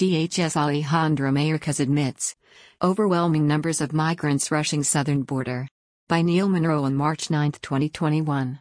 DHS Alejandro Mayorkas admits. Overwhelming numbers of migrants rushing southern border. By Neil Monroe on March 9, 2021.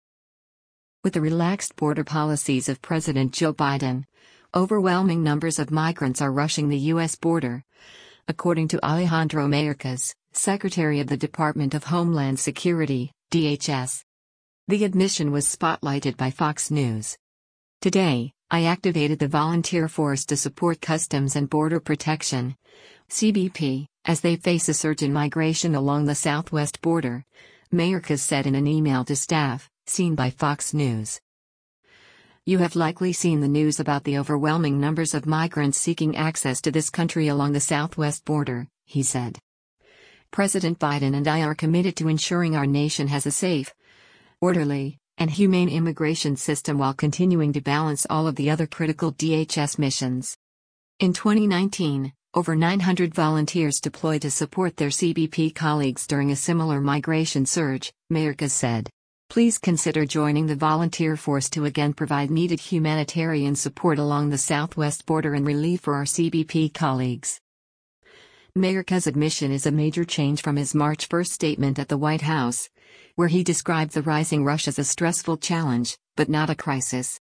With the relaxed border policies of President Joe Biden, overwhelming numbers of migrants are rushing the U.S. border, according to Alejandro Mayorkas, Secretary of the Department of Homeland Security, DHS. The admission was spotlighted by Fox News. Today, I activated the volunteer force to support Customs and Border Protection, CBP, as they face a surge in migration along the southwest border, Mayorkas said in an email to staff, seen by Fox News. You have likely seen the news about the overwhelming numbers of migrants seeking access to this country along the southwest border, he said. President Biden and I are committed to ensuring our nation has a safe, orderly, and humane immigration system while continuing to balance all of the other critical DHS missions. In 2019, over 900 volunteers deployed to support their CBP colleagues during a similar migration surge, Mayorkas said. Please consider joining the volunteer force to again provide needed humanitarian support along the southwest border and relief for our CBP colleagues. Mayorkas' admission is a major change from his March 1 statement at the White House, where he described the rising rush as a stressful challenge, but not a crisis.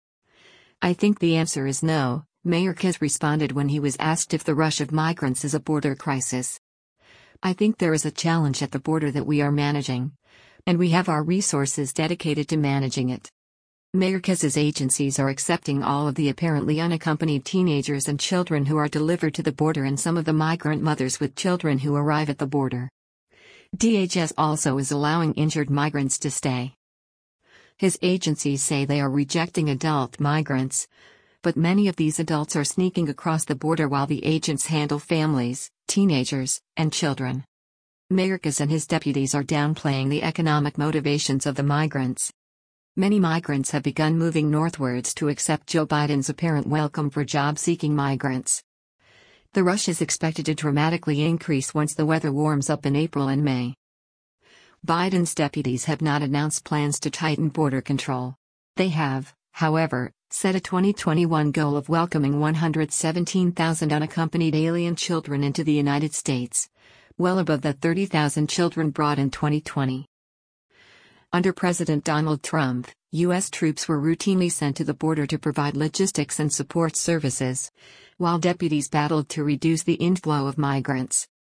I think the answer is no, Mayorkas responded when he was asked if the rush of migrants is a border crisis. I think there is a challenge at the border that we are managing, and we have our resources dedicated to managing it. Mayorkas' agencies are accepting all of the apparently unaccompanied teenagers and children who are delivered to the border and some of the migrant mothers with children who arrive at the border. DHS also is allowing injured migrants to stay. His agencies say they are rejecting adult migrants, but many of these adults are sneaking across the border while the agents handle families, teenagers, and children. Mayorkas and his deputies are downplaying the economic motivations of the migrants. Many migrants have begun moving northwards to accept Joe Biden's apparent welcome for job-seeking migrants. The rush is expected to dramatically increase once the weather warms up in April and May. Biden's deputies have not announced plans to tighten border control. They have, however, set a 2021 goal of welcoming 117,000 unaccompanied alien children into the United States, well above the 30,000 children brought in 2020. Under President Donald Trump, U.S. troops were routinely sent to the border to provide logistics and support services, while deputies battled to reduce the inflow of migrants.